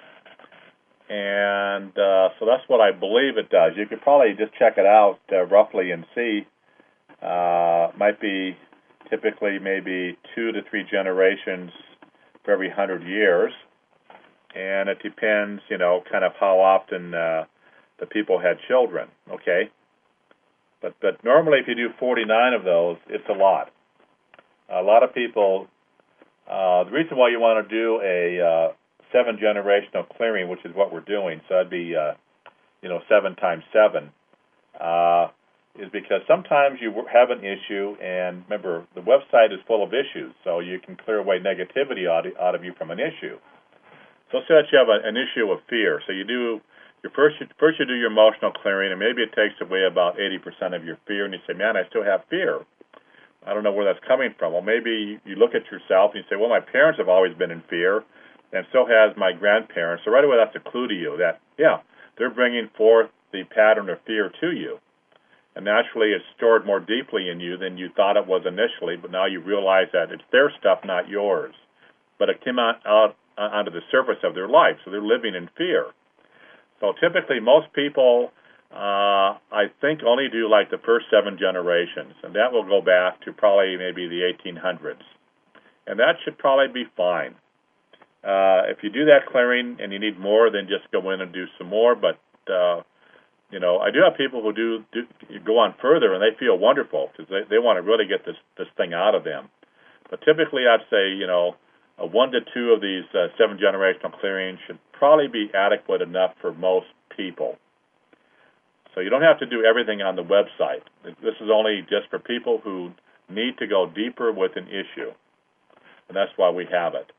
And uh, so that's what I believe it does. You could probably just check it out uh, roughly and see. Uh, might be typically maybe two to three generations for every hundred years. And it depends, you know, kind of how often uh, the people had children, okay? But but normally if you do forty-nine of those, it's a lot. A lot of people, uh, the reason why you want to do a uh, seven generational clearing, which is what we're doing, so that'd be, uh, you know, seven times seven, uh, is because sometimes you have an issue, and remember, the website is full of issues, so you can clear away negativity out, out of you from an issue. So say that you have a, an issue of fear. So you do your first, first you do your emotional clearing, and maybe it takes away about eighty percent of your fear, and you say, man, I still have fear. I don't know where that's coming from. Well, maybe you look at yourself and you say, well, my parents have always been in fear, and so has my grandparents. So right away that's a clue to you that, yeah, they're bringing forth the pattern of fear to you. And naturally it's stored more deeply in you than you thought it was initially, but now you realize that it's their stuff, not yours. But it came out, out onto the surface of their life, so they're living in fear. So typically most people, uh, I think, only do like the first seven generations, and that will go back to probably maybe the eighteen hundreds. And that should probably be fine. Uh, if you do that clearing and you need more, then just go in and do some more. But, uh, you know, I do have people who do, do go on further, and they feel wonderful because they, they want to really get this, this thing out of them. But typically I'd say, you know, a one to two of these uh, seven generational clearings should probably be adequate enough for most people. So you don't have to do everything on the website. This is only just for people who need to go deeper with an issue, and that's why we have it.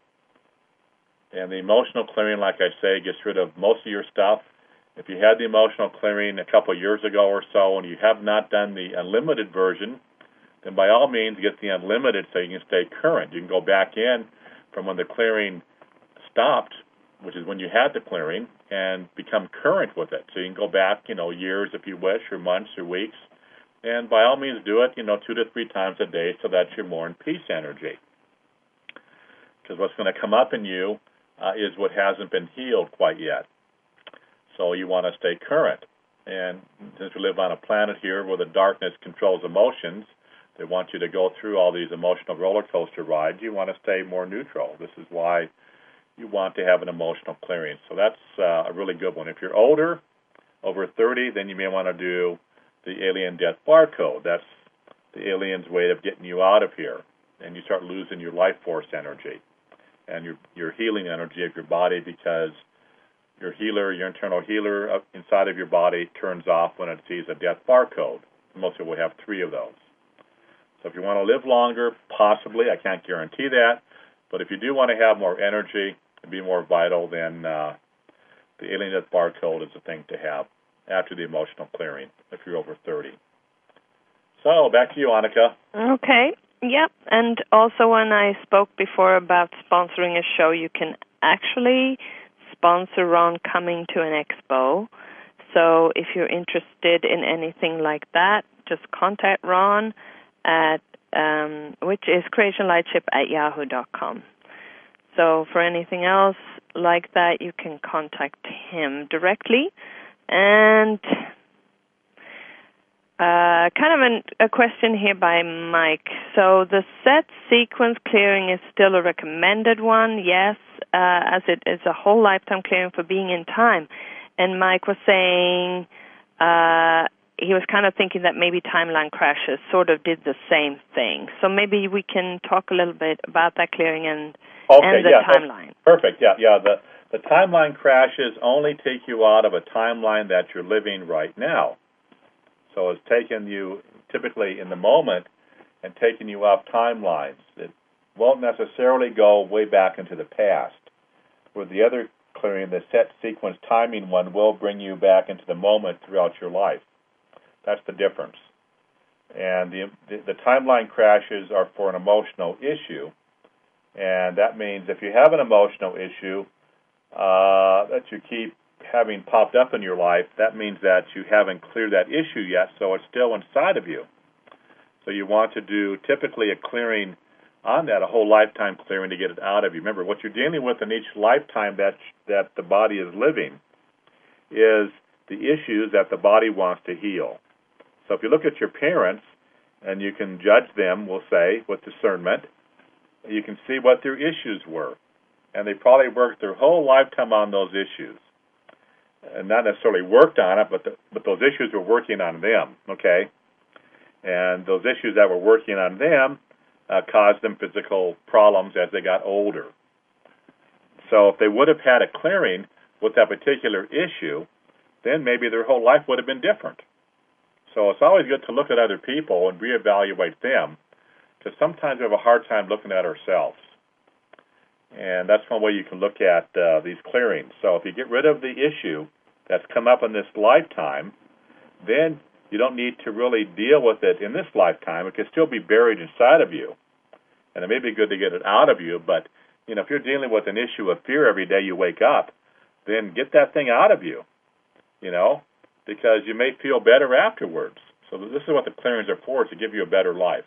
And the emotional clearing, like I say, gets rid of most of your stuff. If you had the emotional clearing a couple of years ago or so and you have not done the unlimited version, then by all means get the unlimited so you can stay current. You can go back in from when the clearing stopped, which is when you had the clearing, and become current with it. So you can go back, you know, years if you wish, or months or weeks, and by all means do it, you know, two to three times a day so that you're more in peace energy. Because what's going to come up in you uh, is what hasn't been healed quite yet. So you want to stay current. And since we live on a planet here where the darkness controls emotions, they want you to go through all these emotional roller coaster rides. You want to stay more neutral. This is why you want to have an emotional clearing. So that's uh, a really good one. If you're older, over thirty, then you may want to do the alien death barcode. That's the alien's way of getting you out of here. And you start losing your life force energy and your, your healing energy of your body, because your healer, your internal healer inside of your body turns off when it sees a death barcode. Most people have three of those. So if you want to live longer, possibly, I can't guarantee that, but if you do want to have more energy and be more vital, then uh, the alien death barcode is the thing to have after the emotional clearing if you're over thirty. So back to you, Annika. Okay. Yep. And also when I spoke before about sponsoring a show, you can actually sponsor Ron coming to an expo. So if you're interested in anything like that, just contact Ron at um, which is creationlightship at yahoo dot com. So for anything else like that, you can contact him directly. And uh, kind of an, a question here by Mike. So the set sequence clearing is still a recommended one, yes, uh, as it is a whole lifetime clearing for being in time. And Mike was saying uh, he was kind of thinking that maybe timeline crashes sort of did the same thing. So maybe we can talk a little bit about that clearing and, okay, and the yeah, timeline. Perfect, yeah, yeah. The, the timeline crashes only take you out of a timeline that you're living right now. So it's taking you typically in the moment and taking you off timelines. It won't necessarily go way back into the past. With the other clearing, the set sequence timing one will bring you back into the moment throughout your life. That's the difference. And the, the, the timeline crashes are for an emotional issue. And that means if you have an emotional issue uh, that you keep having popped up in your life, that means that you haven't cleared that issue yet, so it's still inside of you. So you want to do typically a clearing on that, a whole lifetime clearing to get it out of you. Remember, what you're dealing with in each lifetime that that the body is living is the issues that the body wants to heal. So if you look at your parents, and you can judge them, we'll say, with discernment, you can see what their issues were. And they probably worked their whole lifetime on those issues. And not necessarily worked on it, but the, but those issues were working on them, okay? And those issues that were working on them uh, caused them physical problems as they got older. So if they would have had a clearing with that particular issue, then maybe their whole life would have been different. So it's always good to look at other people and reevaluate them, because sometimes we have a hard time looking at ourselves. And that's one way you can look at uh, these clearings. So if you get rid of the issue that's come up in this lifetime, then you don't need to really deal with it in this lifetime. It can still be buried inside of you. And it may be good to get it out of you, but you know, if you're dealing with an issue of fear every day you wake up, then get that thing out of you, you know, because you may feel better afterwards. So this is what the clearings are for, to give you a better life.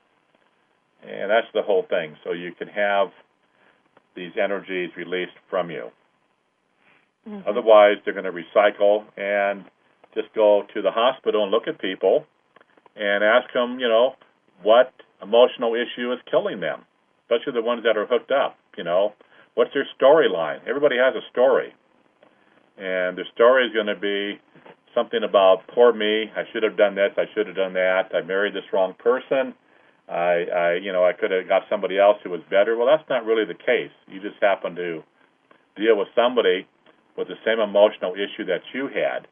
And that's the whole thing. So you can have these energies released from you. Mm-hmm. Otherwise, they're going to recycle and just go to the hospital and look at people and ask them, you know, what emotional issue is killing them, especially the ones that are hooked up, you know. What's their storyline? Everybody has a story. And their story is going to be something about, poor me, I should have done this, I should have done that, I married this wrong person, I, I, you know, I could have got somebody else who was better. Well, that's not really the case. You just happen to deal with somebody with the same emotional issue that you had.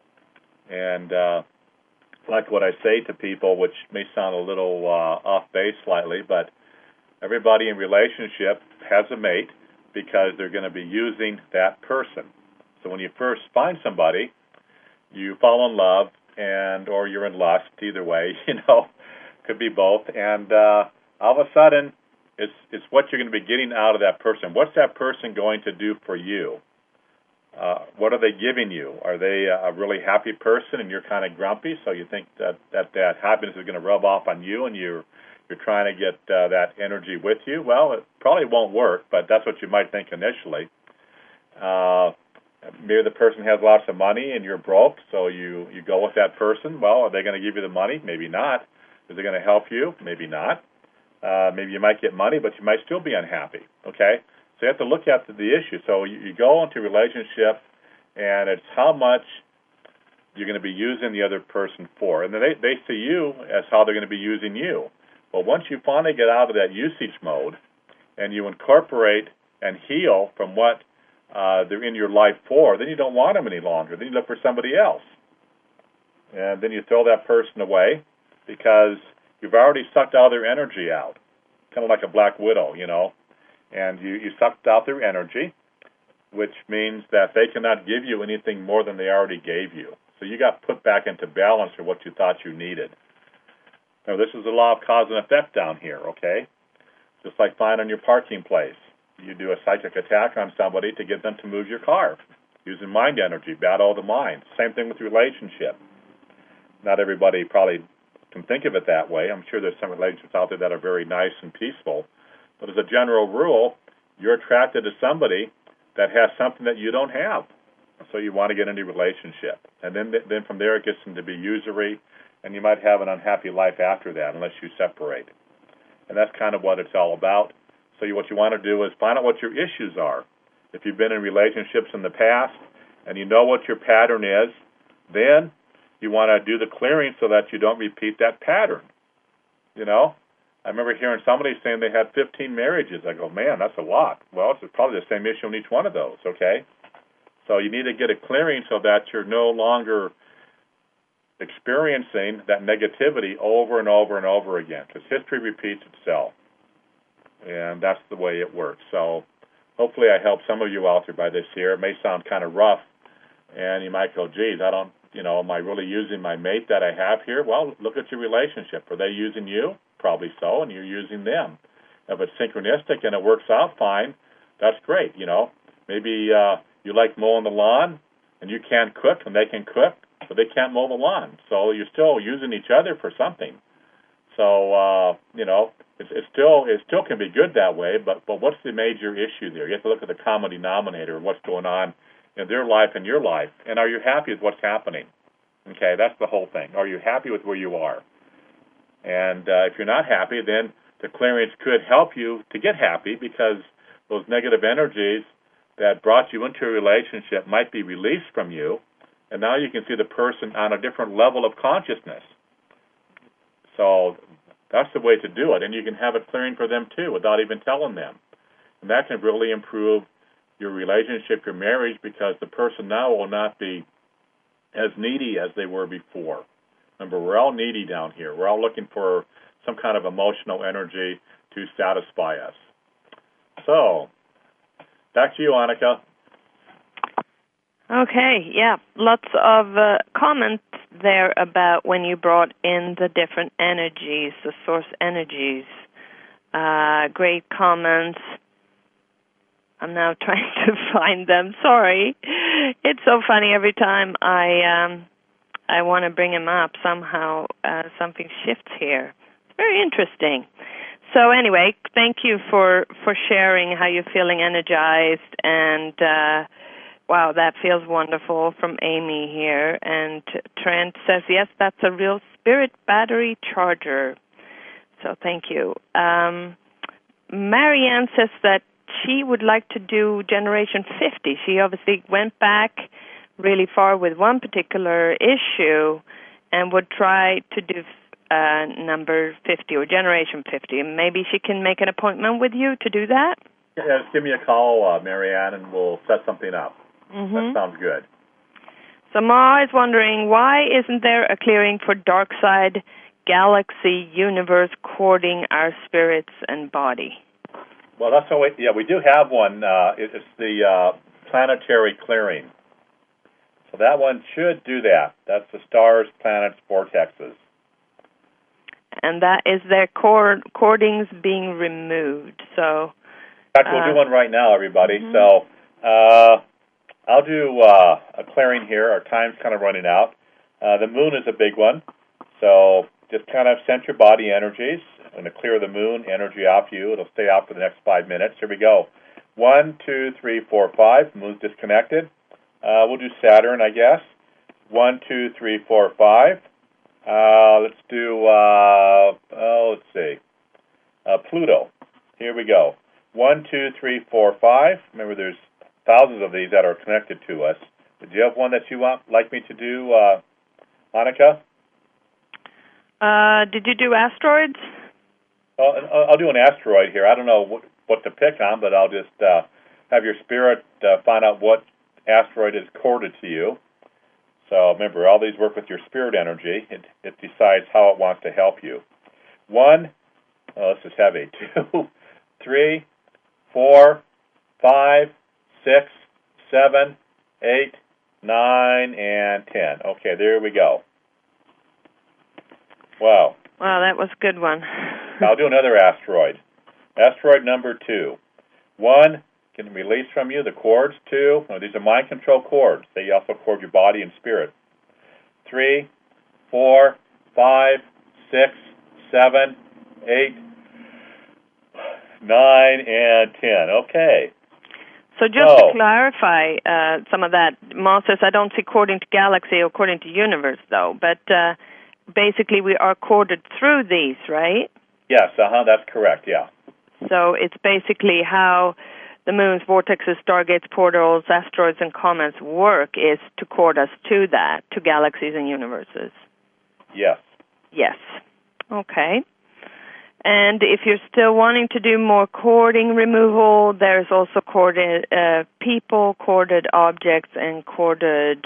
And uh, like what I say to people, which may sound a little uh, off base slightly, but everybody in relationship has a mate because they're going to be using that person. So when you first find somebody, you fall in love and or you're in lust, either way, you know. Could be both, and uh, all of a sudden, it's it's what you're going to be getting out of that person. What's that person going to do for you? Uh, what are they giving you? Are they a really happy person, and you're kind of grumpy, so you think that that, that happiness is going to rub off on you, and you're you're trying to get uh, that energy with you? Well, it probably won't work, but that's what you might think initially. Uh, maybe the person has lots of money, and you're broke, so you, you go with that person. Well, are they going to give you the money? Maybe not. Is it going to help you? Maybe not. Uh, maybe you might get money, but you might still be unhappy, okay? So you have to look at the, the issue. So you, you go into a relationship, and it's how much you're going to be using the other person for. And then they, they see you as how they're going to be using you. Well, once you finally get out of that usage mode and you incorporate and heal from what uh, they're in your life for, then you don't want them any longer. Then you look for somebody else. And then you throw that person away, because you've already sucked all their energy out, kind of like a black widow, you know. And you, you sucked out their energy, which means that they cannot give you anything more than they already gave you. So you got put back into balance for what you thought you needed. Now, this is the law of cause and effect down here, okay? Just like finding your parking place. You do a psychic attack on somebody to get them to move your car, using mind energy, battle the mind. Same thing with relationship. Not everybody probably can think of it that way. I'm sure there's some relationships out there that are very nice and peaceful. But as a general rule, you're attracted to somebody that has something that you don't have. So you want to get into a relationship. And then then from there it gets into be usury, and you might have an unhappy life after that unless you separate. And that's kind of what it's all about. So you, what you want to do is find out what your issues are. If you've been in relationships in the past and you know what your pattern is, then you want to do the clearing so that you don't repeat that pattern. You know? I remember hearing somebody saying they had fifteen marriages. I go, man, that's a lot. Well, it's probably the same issue in each one of those, okay? So you need to get a clearing so that you're no longer experiencing that negativity over and over and over again, because history repeats itself, and that's the way it works. So hopefully I help some of you out there by this here. It may sound kind of rough, and you might go, geez, I don't, you know, am I really using my mate that I have here? Well, look at your relationship. Are they using you? Probably so, and you're using them. If it's synchronistic and it works out fine, that's great, you know. Maybe uh, you like mowing the lawn, and you can't cook, and they can cook, but they can't mow the lawn. So you're still using each other for something. So, uh, you know, it's, it's still it still can be good that way, but, but what's the major issue there? You have to look at the common denominator of what's going on in their life and your life, and are you happy with what's happening? Okay, that's the whole thing. Are you happy with where you are? And uh, if you're not happy, then the clearance could help you to get happy, because those negative energies that brought you into a relationship might be released from you, and now you can see the person on a different level of consciousness. So that's the way to do it, and you can have it clearing for them too without even telling them. And that can really improve your relationship, your marriage, because the person now will not be as needy as they were before. Remember, we're all needy down here. We're all looking for some kind of emotional energy to satisfy us. So, back to you, Annika. Okay, yeah, lots of uh, comments there about when you brought in the different energies, the source energies. Uh, great comments. I'm now trying to find them. Sorry. It's so funny every time I um, I want to bring them up. Somehow uh, something shifts here. It's very interesting. So anyway, thank you for, for sharing how you're feeling energized. And, uh, wow, that feels wonderful from Amy here. And Trent says, yes, that's a real spirit battery charger. So thank you. Um, Marianne says that she would like to do Generation fifty. She obviously went back really far with one particular issue and would try to do uh, number fifty or Generation fifty. And maybe she can make an appointment with you to do that? Yeah, just give me a call, uh, Marianne, and we'll set something up. Mm-hmm. That sounds good. So Ma is wondering, why isn't there a clearing for dark side galaxy universe courting our spirits and body? Well, that's what we, yeah, we do have one. Uh, it's the uh, planetary clearing. So that one should do that. That's the stars, planets, vortexes. And that is their cord, cordings being removed. So, in fact, we'll uh, do one right now, everybody. Mm-hmm. So uh, I'll do uh, a clearing here. Our time's kind of running out. Uh, the moon is a big one. So just kind of sense your body energies. I'm going to clear the moon energy off you. It'll stay out for the next five minutes. Here we go. One, two, three, four, five. Moon's disconnected. Uh, we'll do Saturn, I guess. One, two, three, four, five. Uh, let's do, uh, oh, let's see, uh, Pluto. Here we go. One, two, three, four, five. Remember, there's thousands of these that are connected to us. Do you have one that you want, like me to do, uh, Monica? Uh, did you do asteroids? Well, I'll do an asteroid here. I don't know what, what to pick on, but I'll just uh, have your spirit uh, find out what asteroid is corded to you. So remember, all these work with your spirit energy. It, it decides how it wants to help you. One, oh, this is heavy. Two, three, four, five, six, seven, eight, nine, and ten. Okay, there we go. Wow. Wow, that was a good one. I'll do another asteroid. Asteroid number two. One can release from you the cords. Two, oh, these are mind control cords. They also cord your body and spirit. Three, four, five, six, seven, eight, nine, and ten. Okay. So just so, to clarify uh, some of that, Moses, I don't see according to galaxy or according to universe, though. But uh, basically, we are corded through these, right? Yes, uh-huh, that's correct, yeah. So it's basically how the moons, vortexes, stargates, portals, asteroids, and comets work is to cord us to that, to galaxies and universes. Yes. Yes. Okay. And if you're still wanting to do more cording removal, there's also corded uh, people, corded objects, and corded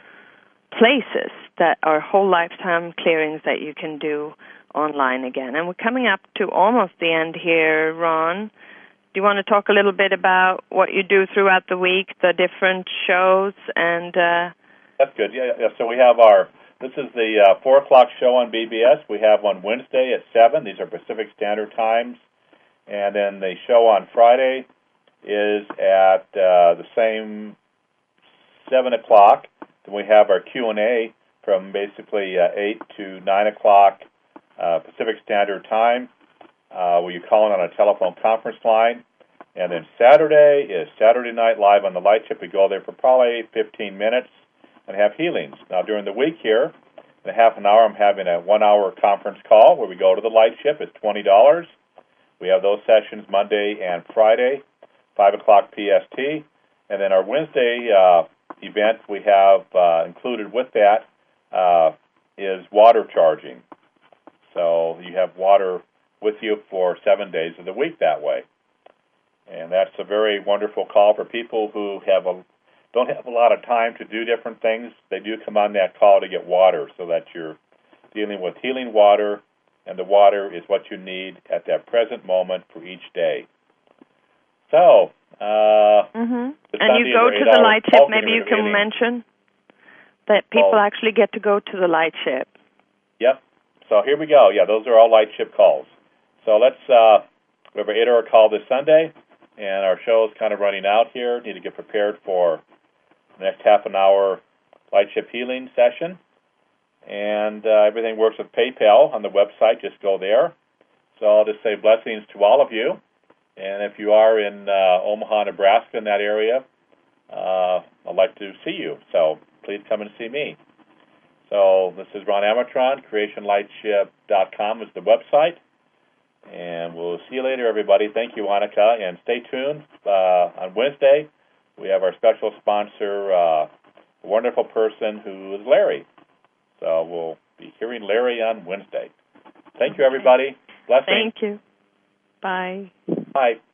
places that are whole lifetime clearings that you can do online again. And we're coming up to almost the end here, Ron. Do you want to talk a little bit about what you do throughout the week, the different shows, and... Uh, That's good. Yeah, yeah. So we have our... This is the uh, four o'clock show on B B S. We have one Wednesday at seven. These are Pacific Standard Times. And then the show on Friday is at uh, the same seven o'clock. Then we have our Q and A from basically uh, eight to nine o'clock uh, Pacific Standard Time, uh, where you call in on a telephone conference line. And then Saturday is Saturday Night Live on the Lightship. We go there for probably fifteen minutes and have healings. Now, during the week here, in a half an hour, I'm having a one-hour conference call where we go to the Lightship. It's twenty dollars. We have those sessions Monday and Friday, five o'clock P S T. And then our Wednesday uh, event we have uh, included with that uh, is water charging. So you have water with you for seven days of the week that way. And that's a very wonderful call for people who have a don't have a lot of time to do different things. They do come on that call to get water so that you're dealing with healing water, and the water is what you need at that present moment for each day. So, uh, mm-hmm. and you go to the Lightship, maybe you can mention that people oh. actually get to go to the Lightship. Yep. So here we go. Yeah, those are all Lightship calls. So let's, uh, we have an eight-hour call this Sunday, and our show is kind of running out here. Need to get prepared for the next half an hour Lightship healing session. And uh, everything works with PayPal on the website. Just go there. So I'll just say blessings to all of you. And if you are in uh, Omaha, Nebraska, in that area, uh, I'd like to see you. So please come and see me. So this is Ron Amatron. creation lightship dot com is the website. And we'll see you later, everybody. Thank you, Annika. And stay tuned. Uh, on Wednesday, we have our special sponsor, uh, a wonderful person who is Larry. So we'll be hearing Larry on Wednesday. Thank you, everybody. Blessings. Thank you. Bye. Bye.